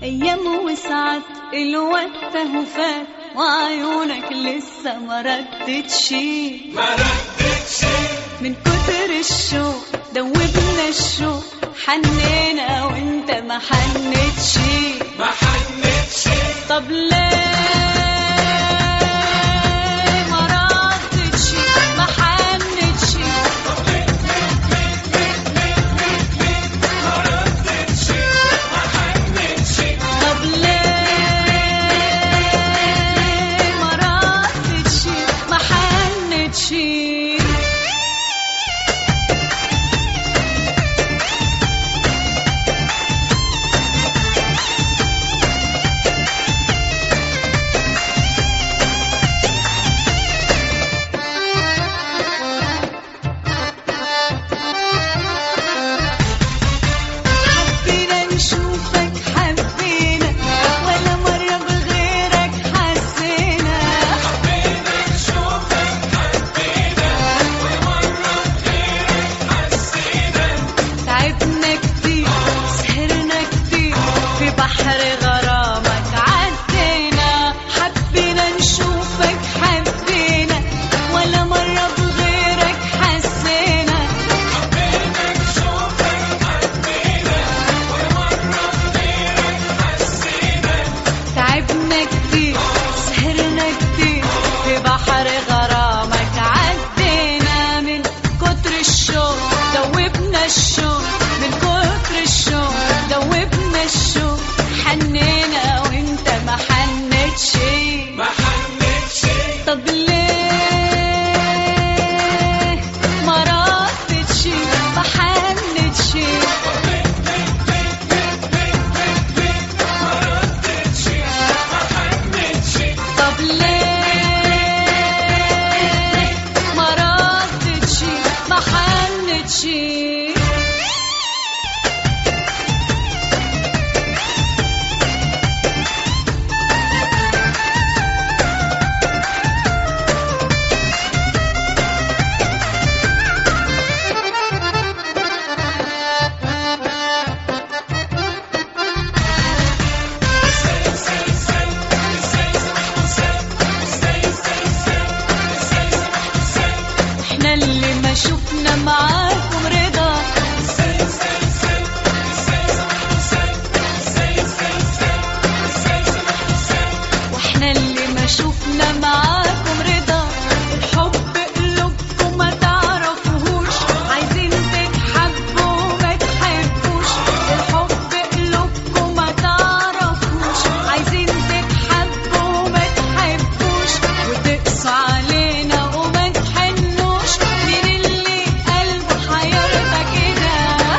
أيام وساعات الوقت اهو فات وعيونك لسه ما ردتش من كتر الشوق دوبنا الشوق حنينا وانت ما حنتش طب ليه ما ردتش ما حنتش طب ليه ما ردتش ما حنتش بحر غرامك عدينا حبينا نشوفك حبينا ولا مرة بغيرك حسينا حبينا نشوفك حبينا ولا مرة بغيرك حسينا تعبنا كتير سهرنا كتير في بحر غرامك عدينا من كتر الشوق دوبنا الشوق من كتر الشوق دوبنا الشوق حنينا وانت ما حنتش طب ليه ما ردتش ما حنتش طب ليه ما ردتش ما حنتش احنا اللي ما شفنا معاكم رضا واحنا اللي ما شفنا معاكم رضا الحب قلوبكم ما تعرفوهوش عايزين تتحبوا ما تحبوش الحب قلوبكم ما تعرفوش عايزين تتحبوا ما تحبوش وتقسوا علينا وما تحنوش مين اللي قلبه حيرضى كده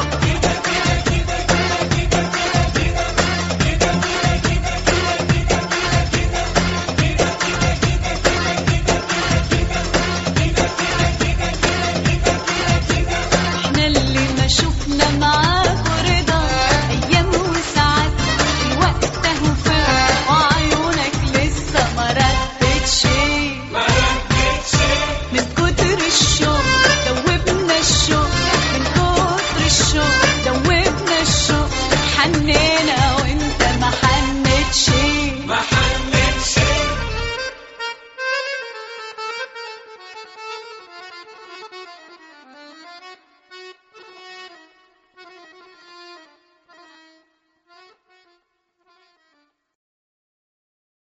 احنا اللي ما شفنا معاكم رضا ايام وساعات الوقت اهو فات وعيونك لسه ما ردتش من كل